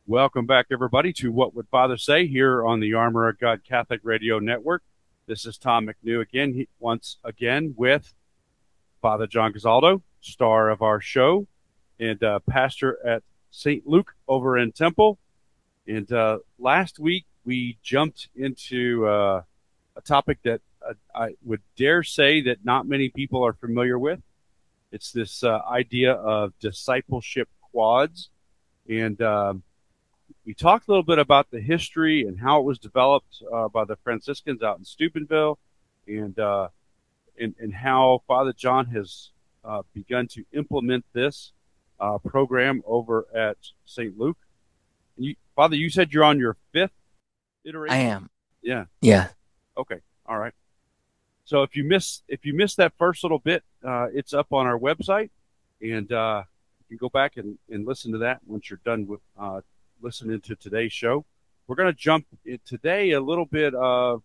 Welcome back, everybody, to What Would Father Say here on the Armor of God Catholic Radio Network. This is Tom McNew again, once again with Father John Gasaldo, star of our show, and pastor at St. Luke over in Temple. And last week we jumped into a topic that I would dare say that not many people are familiar with. It's this idea of discipleship quads. And we talked a little bit about the history and how it was developed by the Franciscans out in Steubenville, and and how Father John has begun to implement this program over at St. Luke. And Father, you said you're on your fifth I iteration. am. Yeah. Yeah. Okay. All right. So if you miss that first little bit, it's up on our website, and you can go back and listen to that once you're done with listening to today's show. We're going to jump in today a little bit of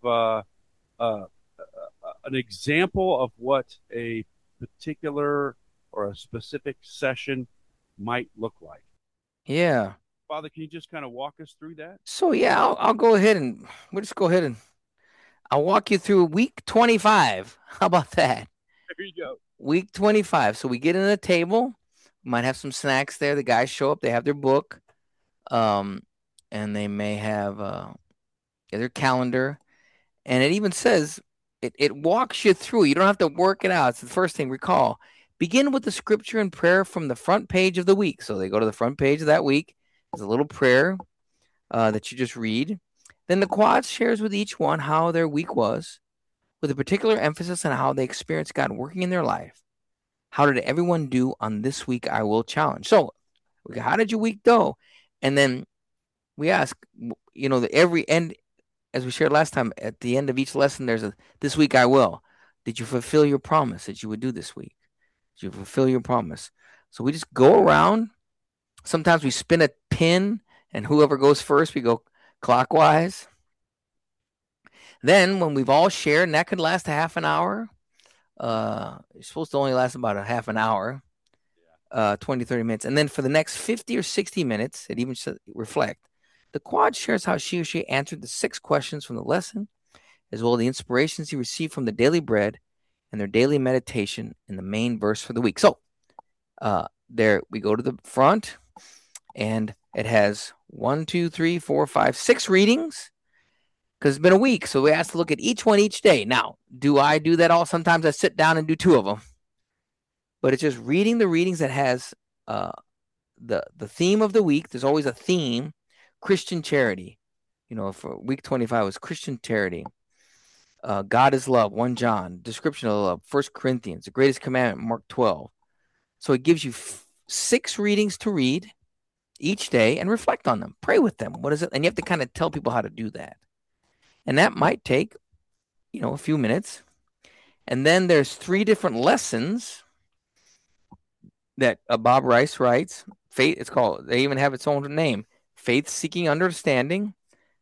uh, an example of what a particular or a specific session might look like. Yeah. Father, can you just kind of walk us through that? So yeah, I'll go ahead and we'll just go ahead and I'll walk you through week 25. How about that? There you go. Week 25. So we get in a table, might have some snacks there. The guys show up, they have their book, um, and they may have their calendar. And it even says it walks you through. You don't have to work it out. It's the first thing. Recall. Begin with the scripture and prayer from the front page of the week. So they go to the front page of that week. There's a little prayer that you just read. Then the quad shares with each one how their week was, with a particular emphasis on how they experienced God working in their life. How did everyone do on this week I will challenge? So, how did your week go? And then we ask, every end, as we shared last time, at the end of each lesson, there's a this week I will. Did you fulfill your promise that you would do this week? Did you fulfill your promise? So we just go around. Sometimes we spin a pin, and whoever goes first, we go clockwise. Then, when we've all shared, and that could last a half an hour, it's supposed to only last about a half an hour, 20, 30 minutes. And then for the next 50 or 60 minutes, it even says reflect. The quad shares how she or she answered the 6 questions from the lesson, as well as the inspirations he received from the daily bread and their daily meditation in the main verse for the week. So, there we go to the front, and it has 1, 2, 3, 4, 5, 6 readings because it's been a week. So we asked to look at each one each day. Now, do I do that all? Sometimes I sit down and do 2 of them, but it's just reading the readings that has uh, the theme of the week. There's always a theme: Christian charity. For week 25 was Christian charity. God is love, 1 John. Description of love, 1 Corinthians. The greatest commandment, Mark 12. So it gives you 6 readings to read each day and reflect on them. Pray with them. What is it? And you have to kind of tell people how to do that. And that might take, a few minutes. And then there's 3 different lessons that Bob Rice writes. Faith, it's called, they even have its own name, Faith Seeking Understanding.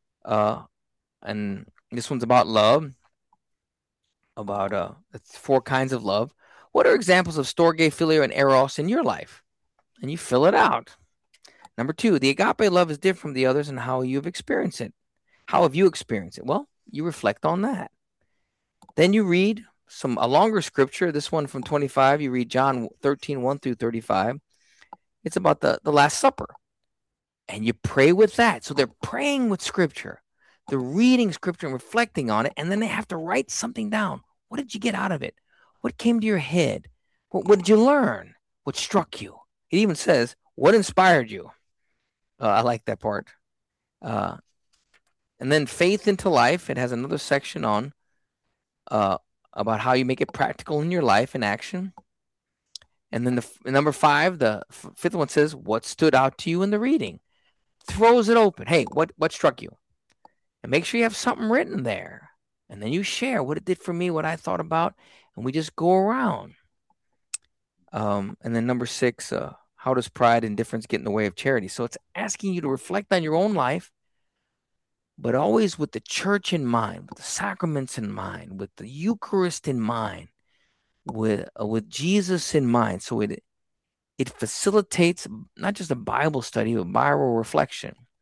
And this one's about love, about it's 4 kinds of love. What are examples of storge, philia, and eros in your life? And you fill it out. Number 2, the agape love is different from the others and how you've experienced it. How have you experienced it? Well, you reflect on that. Then you read a longer scripture. This one from 25, you read John 13, 1 through 35. It's about the Last Supper. And you pray with that. So they're praying with scripture. They're reading scripture and reflecting on it. And then they have to write something down. What did you get out of it? What came to your head? What did you learn? What struck you? It even says, what inspired you? I like that part. Uh, and then Faith into Life. It has another section on uh, about how you make it practical in your life in action. And then number 5, the fifth one says, what stood out to you in the reading? Throws it open. Hey, what struck you? And make sure you have something written there. And then you share what it did for me, what I thought about, and we just go around. And then number 6, how does pride and indifference get in the way of charity? So it's asking you to reflect on your own life, but always with the church in mind, with the sacraments in mind, with the Eucharist in mind, with Jesus in mind. So it facilitates not just a Bible study, but Bible reflection.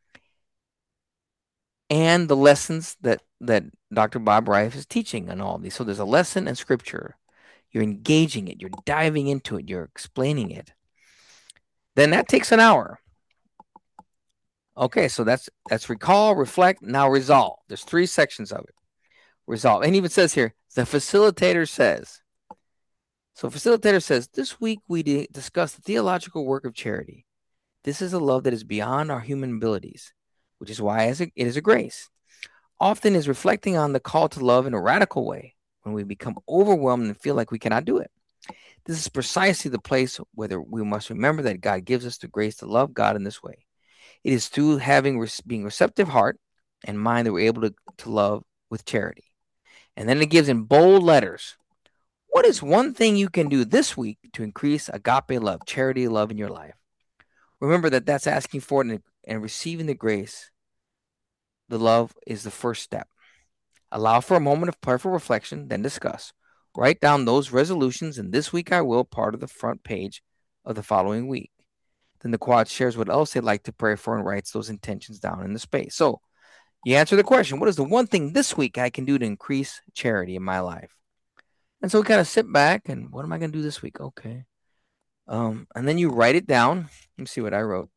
and the lessons that Dr. Bob Reif is teaching on all these. So there's a lesson and scripture. You're engaging it. You're diving into it. You're explaining it. Then that takes an hour. Okay, so that's recall, reflect, now resolve. There's 3 sections of it. Resolve. And even says here, the facilitator says. So facilitator says, this week we discussed the theological work of charity. This is a love that is beyond our human abilities, which is why it is a grace. Often is reflecting on the call to love in a radical way when we become overwhelmed and feel like we cannot do it. This is precisely the place where we must remember that God gives us the grace to love God in this way. It is through being receptive heart and mind that we're able to love with charity. And then it gives in bold letters, what is one thing you can do this week to increase agape love, charity love in your life? Remember that that's asking for it and receiving the grace. The love is the first step. Allow for a moment of prayerful reflection, then discuss. Write down those resolutions, and this week I will, part of the front page of the following week. Then the quad shares what else they'd like to pray for and writes those intentions down in the space. So you answer the question, what is the one thing this week I can do to increase charity in my life? And so we kind of sit back and what am I going to do this week? Okay. And then you write it down. Let me see what I wrote.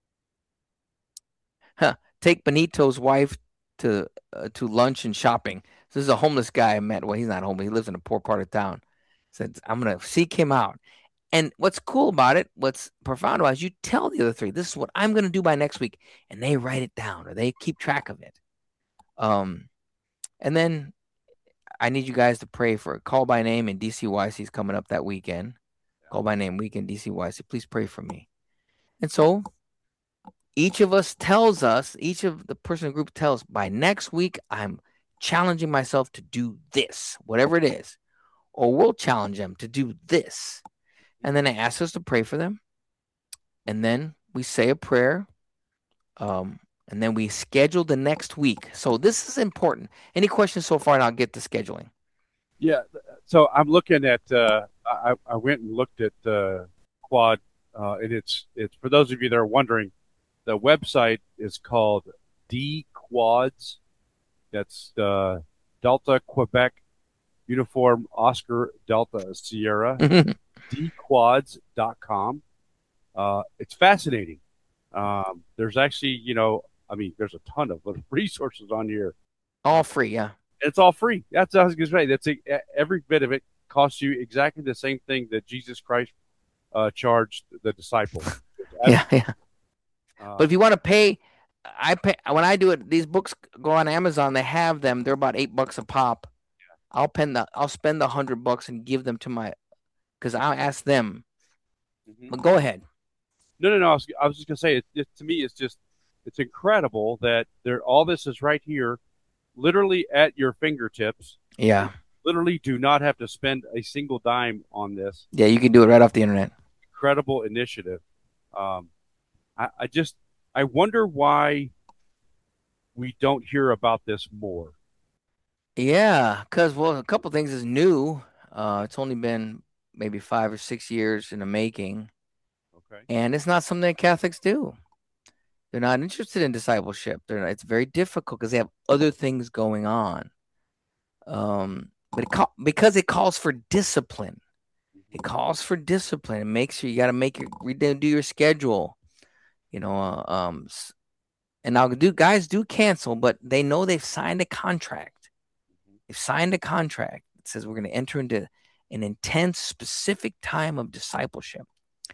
Take Benito's wife to lunch and shopping. So this is a homeless guy I met. Well, he's not homeless. He lives in a poor part of town. Said, I'm going to seek him out. And what's cool about it, what's profound about it, is you tell the other 3, this is what I'm going to do by next week. And they write it down or they keep track of it. And then I need you guys to pray for Call by Name and DCYC is coming up that weekend. Call by Name weekend, DCYC. Please pray for me. And so each of us tells us, each of the person in the group tells, by next week, I'm challenging myself to do this, whatever it is. Or we'll challenge them to do this. And then I ask us to pray for them. And then we say a prayer. And then we schedule the next week. So this is important. Any questions so far? And I'll get to scheduling. Yeah. So I'm looking at, I went and looked at Quad, and it's for those of you that are wondering, the website is called DQuads. That's Delta Quebec Uniform Oscar Delta Sierra. DQuads.com. It's fascinating. There's actually, there's a ton of resources on here. All free, yeah. It's all free. That's what I was going to say. Every bit of it costs you exactly the same thing that Jesus Christ charged the disciples. Yeah. But if you want to pay, I pay when I do it. These books go on Amazon. They have them. They're about $8 a pop. Yeah. I'll spend the $100 and give them to because I'll ask them. Mm-hmm. But go ahead. No. I was just gonna say to me, it's incredible that all this is right here, literally at your fingertips. Yeah. You literally do not have to spend a single dime on this. Yeah, you can do it right off the internet. Incredible initiative. I wonder why we don't hear about this more. Yeah, because a couple things is new. It's only been maybe 5 or 6 years in the making. Okay. And it's not something that Catholics do. They're not interested in discipleship. It's very difficult because they have other things going on. But because it calls for discipline. It calls for discipline. It makes you got to do your schedule. And now guys do cancel, but they know they've signed a contract. They've signed a contract that says we're going to enter into an intense, specific time of discipleship.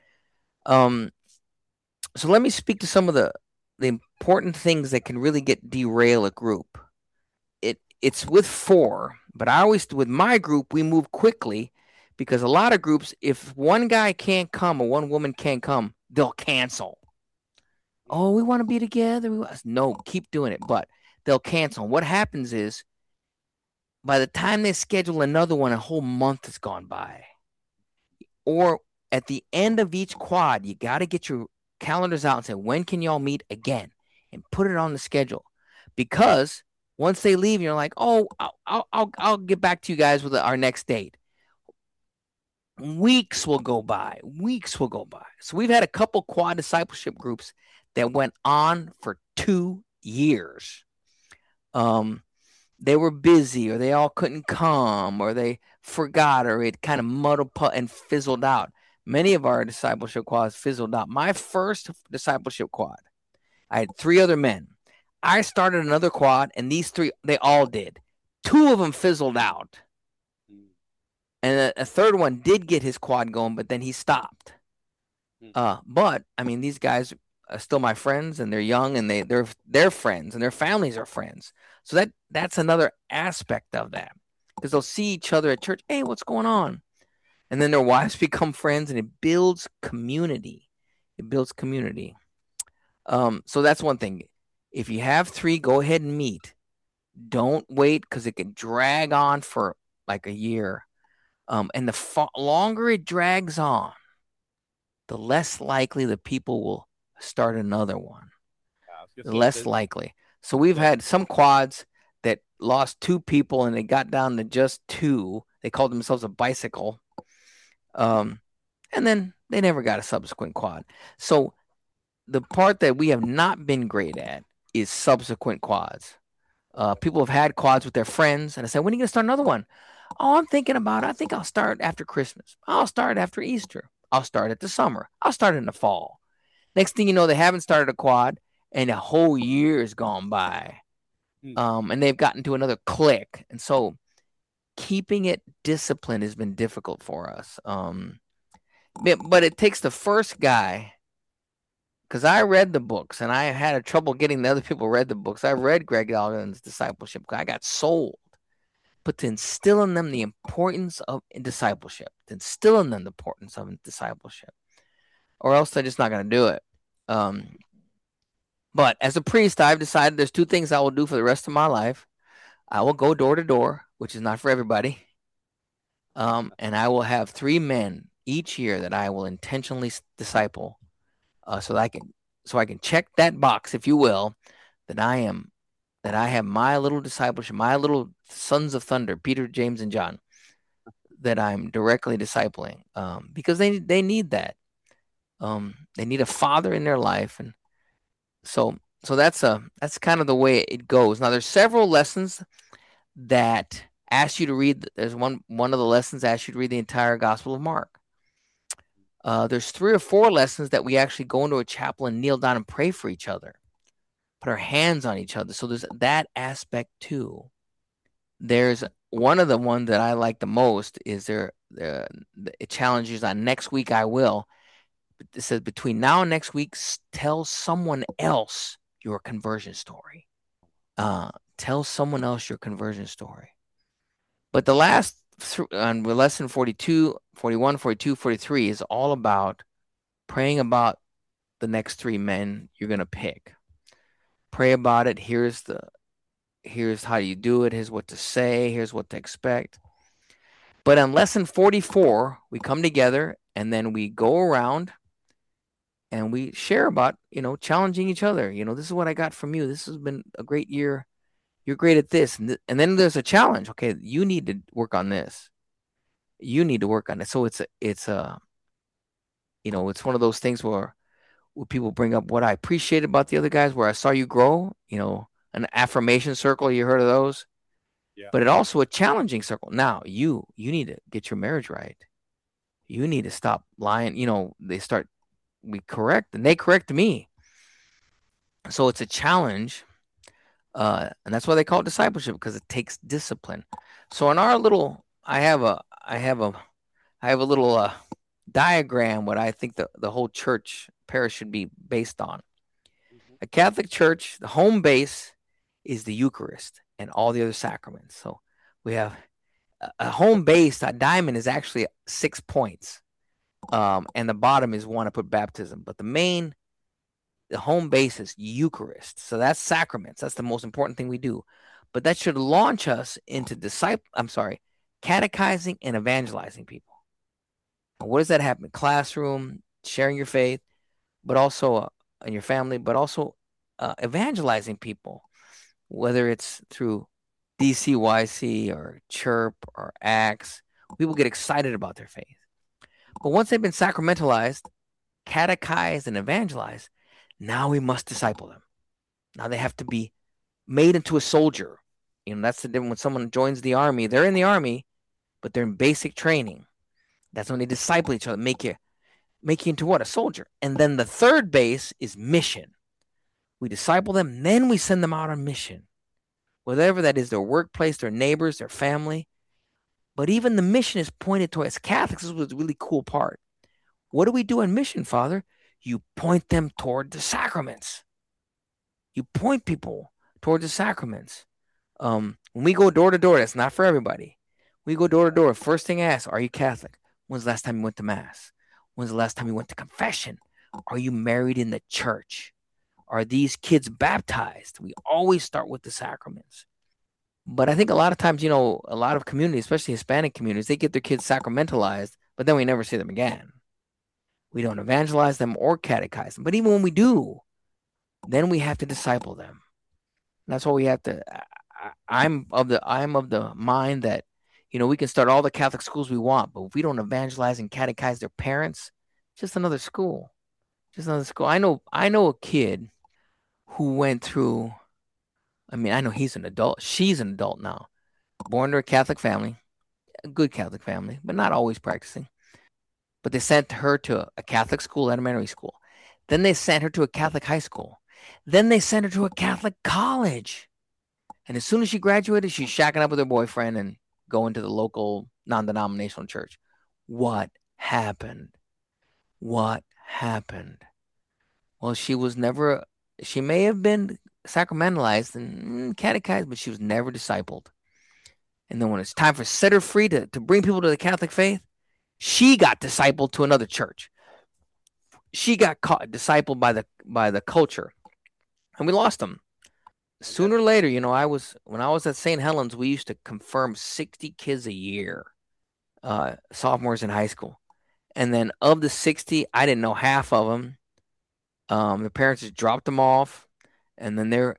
So let me speak to some of the important things that can really derail a group. It's with 4, but with my group, we move quickly because a lot of groups, if one guy can't come or one woman can't come, they'll cancel. Oh, we want to be together. No, keep doing it, but they'll cancel. And what happens is by the time they schedule another one, a whole month has gone by. Or at the end of each quad, you got to get your calendars out and say, when can y'all meet again? And put it on the schedule. Because once they leave, you're like, oh, I'll get back to you guys with our next date. Weeks will go by. So we've had a couple quad discipleship groups that went on for 2 years. Um, they were busy, or they all couldn't come, or they forgot, or it kind of muddled and fizzled out. Many of our discipleship quads fizzled out. My first discipleship quad, I had 3 other men. I started another quad, and these 3, they all did. 2 of them fizzled out. And a third one did get his quad going, but then he stopped. But I mean, these guys are still my friends, and they're young, and they're friends, and their families are friends. So that's another aspect of that, because they'll see each other at church. Hey, what's going on? And then their wives become friends, and it builds community. It builds community. So that's one thing. If you have 3, go ahead and meet. Don't wait, because it can drag on for like a year. And the longer it drags on, the less likely the people will start another one. The less likely. So we've had some quads that lost 2 people, and they got down to just 2. They called themselves a bicycle. And then they never got a subsequent quad. So the part that we have not been great at is subsequent quads. People have had quads with their friends, and I said, when are you going to start another one? Oh, I'm thinking about it. I think I'll start after Christmas. I'll start after Easter. I'll start at the summer. I'll start in the fall. Next thing you know, they haven't started a quad, and a whole year has gone by. And they've gotten to another clique. And so keeping it disciplined has been difficult for us. But it takes the first guy, because I read the books, and I had trouble getting the other people read the books. I read Greg Alden's discipleship. I got sold. But to instill in them the importance of discipleship, or else they're just not going to do it. But as a priest, I've decided there's 2 things I will do for the rest of my life. I will go door to door, which is not for everybody. And I will have 3 men each year that I will intentionally disciple, so that I can check that box, if you will, that I have my little discipleship, my little sons of thunder, Peter, James, and John, that I'm directly discipling, because they need that. They need a father in their life, and so that's kind of the way it goes. Now, there's several lessons that ask you to read. There's one of the lessons asks you to read the entire Gospel of Mark. There's 3 or 4 lessons that we actually go into a chapel and kneel down and pray for each other, put our hands on each other. So there's that aspect too. There's one of the ones that I like the most is it challenges on next week I will. It says between now and next week, tell someone else your conversion story. Tell someone else your conversion story. But the last on lesson 42, 41, 42, 43 is all about praying about the next 3 men you're going to pick. Pray about it. Here's how you do it. Here's what to say. Here's what to expect. But on lesson 44, we come together, and then we go around and we share about, challenging each other. This is what I got from you. This has been a great year. You're great at this. And then there's a challenge. Okay, you need to work on this. You need to work on it. So it's one of those things where people bring up what I appreciate about the other guys, where I saw you grow, an affirmation circle. You heard of those? Yeah. But it also a challenging circle. Now you need to get your marriage right. You need to stop lying. We correct, and they correct me. So it's a challenge. And that's why they call it discipleship, because it takes discipline. So in our little, I have a little diagram what I think the whole church parish should be based on. A Catholic church, the home base is the Eucharist and all the other sacraments. So we have a home base. A diamond is actually 6 points, and the bottom is 1 to put baptism. But the home base is Eucharist. So that's sacraments. That's the most important thing we do. But that should launch us into catechizing and evangelizing people. What does that happen? Classroom, sharing your faith, but also in your family, but also evangelizing people, whether it's through DCYC or Chirp or Acts. People get excited about their faith. But once they've been sacramentalized, catechized, and evangelized, now we must disciple them. Now they have to be made into a soldier. That's the difference when someone joins the army. They're in the army, but they're in basic training. That's when they disciple each other, make you into what? A soldier. And then the third base is mission. We disciple them, then we send them out on mission. Whatever that is, their workplace, their neighbors, their family. But even the mission is pointed towards Catholics. This was a really cool part. What do we do on mission, Father? You point them toward the sacraments. You point people toward the sacraments. When we go door to door, that's not for everybody. We go door to door. First thing I ask, are you Catholic? When's the last time you went to Mass? When's the last time you went to confession? Are you married in the church? Are these kids baptized? We always start with the sacraments. But I think a lot of times, a lot of communities, especially Hispanic communities, they get their kids sacramentalized, but then we never see them again. We don't evangelize them or catechize them. But even when we do, then we have to disciple them. And that's why we have to. I'm of the mind that, we can start all the Catholic schools we want, but if we don't evangelize and catechize their parents, just another school. Just another school. I know a kid who went through. I mean, I know he's an adult. She's an adult now. Born to a Catholic family, a good Catholic family, but not always practicing. But they sent her to a Catholic school, elementary school. Then they sent her to a Catholic high school. Then they sent her to a Catholic college. And as soon as she graduated, she's shacking up with her boyfriend and going to the local non-denominational church. What happened? What happened? Well, she may have been sacramentalized and catechized, but she was never discipled. And then when it's time for set her free to bring people to the Catholic faith, she got discipled to another church. She got discipled by the culture, and we lost them. Sooner or later, when I was at St. Helens, we used to confirm 60 kids a year, sophomores in high school. And then of the 60, I didn't know half of them. The parents just dropped them off. And then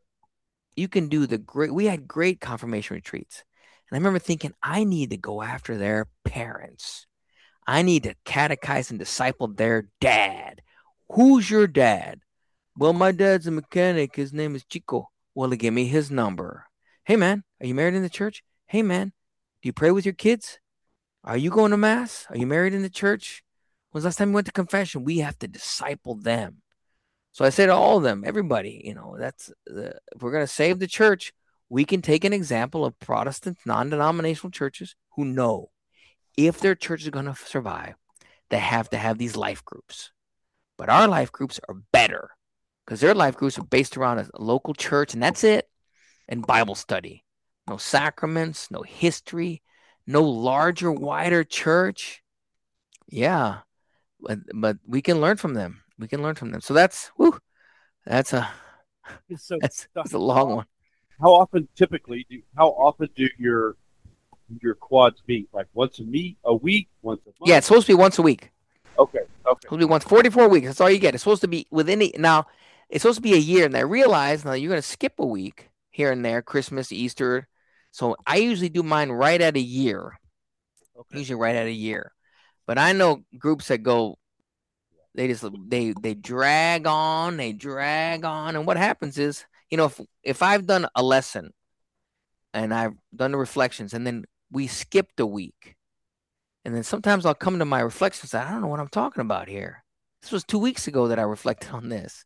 we had great confirmation retreats. And I remember thinking, I need to go after their parents. I need to catechize and disciple their dad. Who's your dad? Well, my dad's a mechanic. His name is Chico. Well, give me his number. Hey, man, are you married in the church? Hey, man, do you pray with your kids? Are you going to Mass? Are you married in the church? When's the last time you went to confession? We have to disciple them. So I say to all of them, everybody, if we're going to save the church, we can take an example of Protestant non-denominational churches who know if their church is going to survive, they have to have these life groups. But our life groups are better because their life groups are based around a local church, and that's it, and Bible study. No sacraments, no history, no larger, wider church. Yeah, but we can learn from them. We can learn from them. So that's that's a So, that's a long one. how often do your quads meet? Like once a week, once a month? Yeah, it's supposed to be once a week. Okay. It's supposed to be once 44 weeks. That's all you get. It's supposed to be now. It's supposed to be a year, and I realize now you're going to skip a week here and there, Christmas, Easter. So I usually do mine right at a year. Okay. Usually right at a year. But I know groups that go, they drag on, and what happens is, if I've done a lesson and I've done the reflections, and then we skipped a week, and then sometimes I'll come to my reflections, I don't know what I'm talking about here. This was 2 weeks ago that I reflected on this.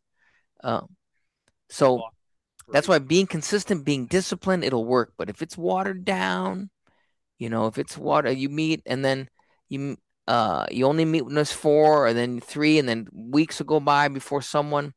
So that's why being consistent, being disciplined, it'll work. But if it's watered down, if it's water, you meet and then you only meet when there's 4 or then 3, and then weeks will go by before someone.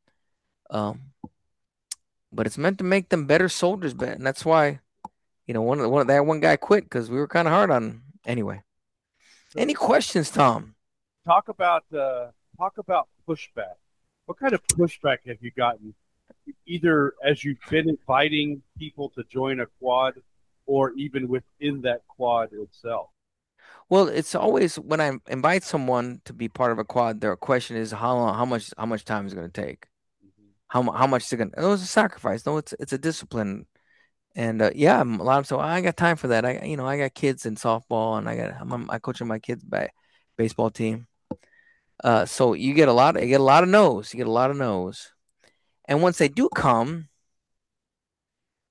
But it's meant to make them better soldiers, and that's why, one guy quit because we were kind of hard on him. Anyway, any questions, Tom? Talk about pushback. What kind of pushback have you gotten, either as you've been inviting people to join a quad, or even within that quad itself? Well, it's always when I invite someone to be part of a quad, their question is how much time is it going to take? How much is it going to? Oh, it's a sacrifice. No, it's a discipline. And yeah, a lot of them say, well, I ain't got time for that. I got kids in softball, and I coaching my kids' baseball team. So you get a lot of no's. You get a lot of no's. And once they do come,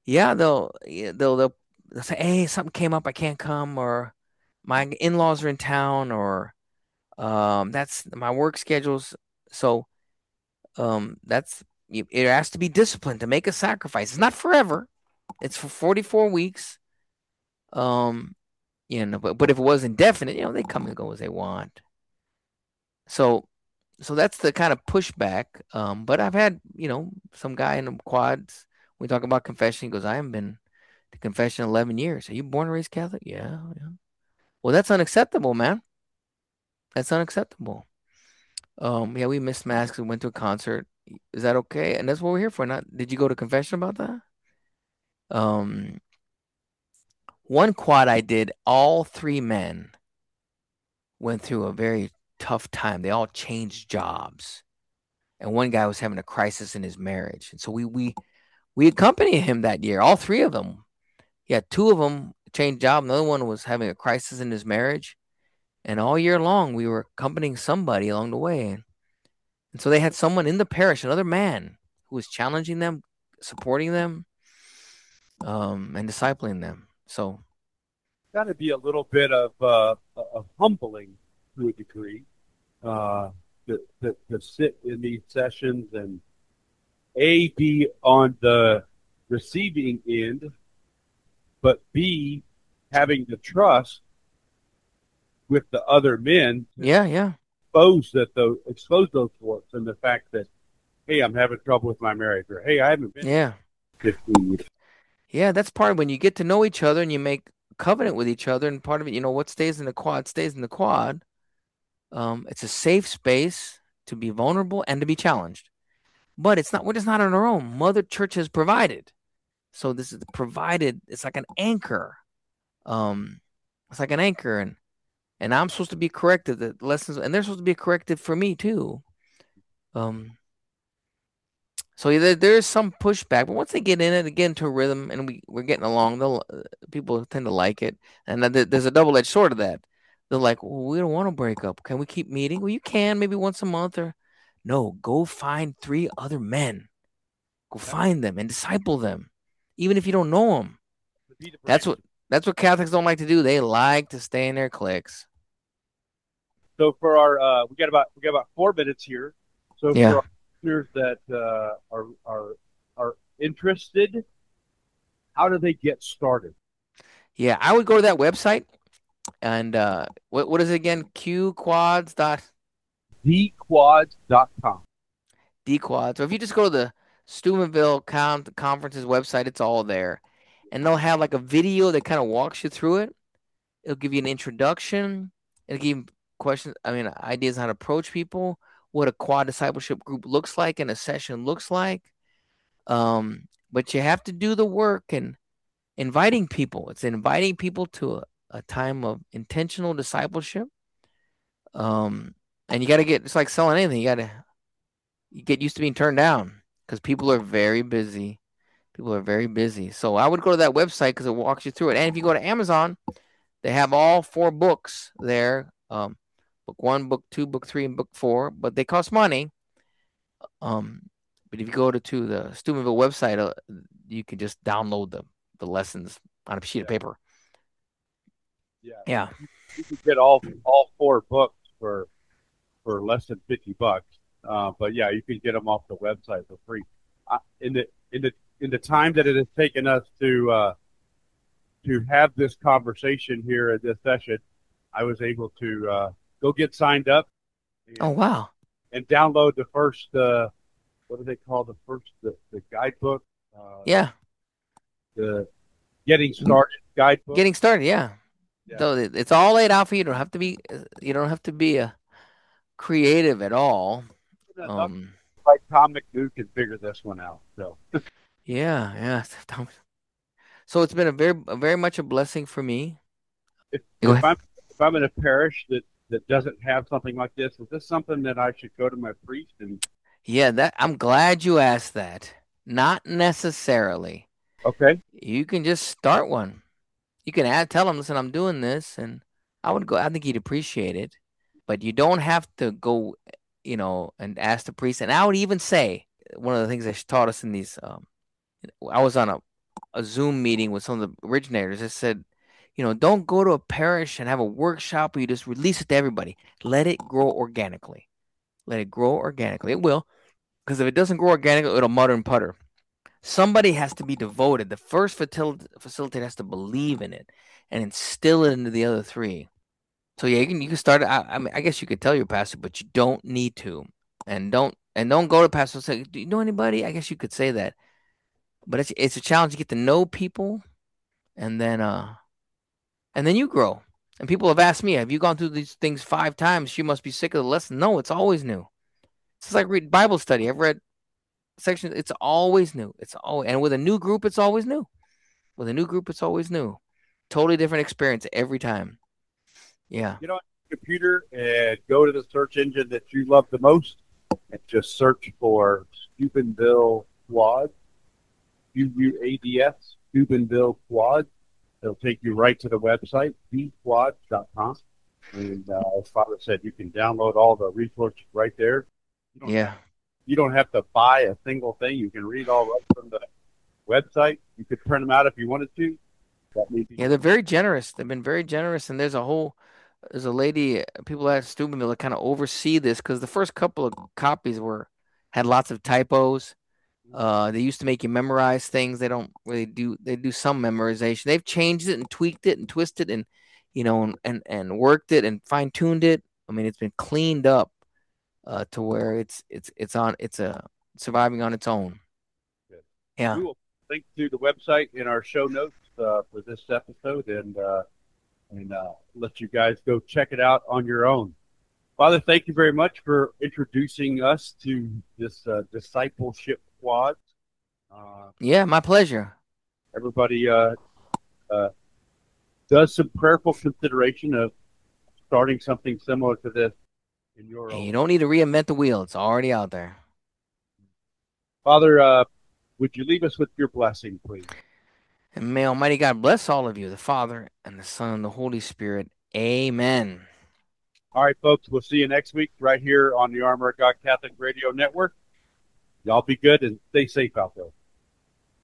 Yeah, they'll say, "Hey, something came up, I can't come," or my in-laws are in town, or that's my work schedules. So that's it has to be disciplined to make a sacrifice. It's not forever. It's for 44 weeks. Um, but if it was indefinite, they come and go as they want. So so that's the kind of pushback. But I've had, some guy in the quads. We talk about confession. He goes, "I haven't been to confession in 11 years. Are you born and raised Catholic?" Yeah, yeah. Well, that's unacceptable, man. That's unacceptable. Yeah, we missed masks and went to a concert. Is that okay? And that's what we're here for. Not, did you go to confession about that? Um, One quad I did, all three men went through a very tough time. They all changed jobs, and one guy was having a crisis in his marriage, and so we accompanied him that year. All three of them. Yeah, two of them changed job. Another one was having a crisis in his marriage, and all year long we were accompanying somebody along the way. And so they had someone in the parish, another man, who was challenging them, supporting them, and discipling them. So Got to be a little bit of humbling to a degree to sit in these sessions and be on the receiving end, but B, having the trust with the other men to yeah, yeah, expose those warts and the fact that, hey, I'm having trouble with my marriage, or hey, I haven't been yeah, 15 years. yeah. That's part of when you get to know each other and you make a covenant with each other. And part of it, what stays in the quad stays in the quad. It's a safe space to be vulnerable and to be challenged. But it's not. We're just not on our own. Mother Church has provided. So this is provided. It's like an anchor. Um, it's like an anchor, and I'm supposed to be corrected. The lessons, and they're supposed to be corrected for me too. Um, so there is some pushback, but once they get in it, get into a rhythm, and we're getting along, people tend to like it. And then there's a double edged sword of that. They're like, "Well, we don't want to break up. Can we keep meeting?" Well, you can maybe once a month, or no. Go find three other men. Go find them and disciple them, even if you don't know them. To be the That's branch. what that's what Catholics don't like to do. They like to stay in their cliques. So for our, we got about 4 minutes here. So for Yeah. our listeners that are interested, how do they get started? Yeah, I would go to that website and what is it again? QQuads dot Dquads.com. dquads. Or if you just go to the Steubenville Conference's website, it's all there. And they'll have like a video that kind of walks you through it. It'll give you an introduction. It'll give you questions, ideas on how to approach people, what a quad discipleship group looks like and a session looks like. But you have to do the work and inviting people. It's inviting people to a time of intentional discipleship. Um, and you got to it's like selling anything. You get used to being turned down because people are very busy. People are very busy. So I would go to that website because it walks you through it. And if you go to Amazon, they have all four books there. Book one, book two, book three, and book four, but they cost money. Um, but if you go to the Steubenville website, you can just download the lessons on a sheet of Yeah, paper. yeah. Yeah. You can get all four books for less than $50. But yeah, you can get them off the website for free. In the time that it has taken us to have this conversation here at this session, I was able to go get signed up Oh and wow. download the first what do they call the guidebook, uh, Yeah. the getting started guidebook. Getting started. Yeah. Yeah, So it's all laid out for you. You don't have to be a creative at all. enough Um. like Tom McNew can figure this one out. So Yeah. Yeah. So it's been a very much a blessing for me. if Go if ahead. I'm in a parish that doesn't have something like this, is this something that I should go to my priest and Yeah. That I'm glad you asked that. Not necessarily. okay? You can just start one. You can tell him, listen, I'm doing this, and I would go. I think he'd appreciate it, but you don't have to go, and ask the priest. And I would even say one of the things they taught us in these. I was on a a Zoom meeting with some of the originators. I said, don't go to a parish and have a workshop where you just release it to everybody. Let it grow organically. Let it grow organically. It will, because if it doesn't grow organically, it'll mutter and putter. Somebody has to be devoted. The first facilitator has to believe in it and instill it into the other three. So yeah, you can start. I mean, I guess you could tell your pastor, but you don't need to, and don't go to pastor and say, "Do you know anybody?" I guess you could say that, but it's a challenge to get to know people, and then you grow. And people have asked me, "Have you gone through these things 5 times? You must be sick of the lesson." No, it's always new. It's like reading Bible study. I've read sections. It's always new. It's always, and with a new group, it's always new. With a new group, it's always new. Totally different experience every time. Yeah. Get on your computer and go to the search engine that you love the most and just search for Steubenville Quad, QUADS, Steubenville Quad. It'll take you right to the website, bquad.com. And as Father said, you can download all the resources right there. Yeah. You don't have to buy a single thing. You can read all right from the website. You could print them out if you wanted to. Yeah, they're very generous. They've been very generous, and there's a lady, people at Steubenville that kind of oversee this because the first couple of copies had lots of typos. They used to make you memorize things. They don't really do. They do some memorization. They've changed it and tweaked it and twisted and and worked it and fine tuned it. I mean, it's been cleaned up to where it's surviving on its own. Good. Yeah. We will link to the website in our show notes for this episode and let you guys go check it out on your own. Father, thank you very much for introducing us to this discipleship quad. Yeah, my pleasure. Everybody uh, does some prayerful consideration of starting something similar to this in your And you own. don't need to reinvent the wheel. It's already out there. Father, would you leave us with your blessing, please? And may Almighty God bless all of you, the Father and the Son and the Holy Spirit. Amen. All right, folks, we'll see you next week right here on the Armor of God Catholic Radio Network. Y'all be good and stay safe out there.